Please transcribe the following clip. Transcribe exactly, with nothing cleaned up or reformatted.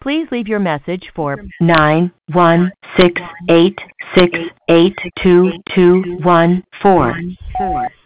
Please leave your message for nine one six eight six eight two two one four.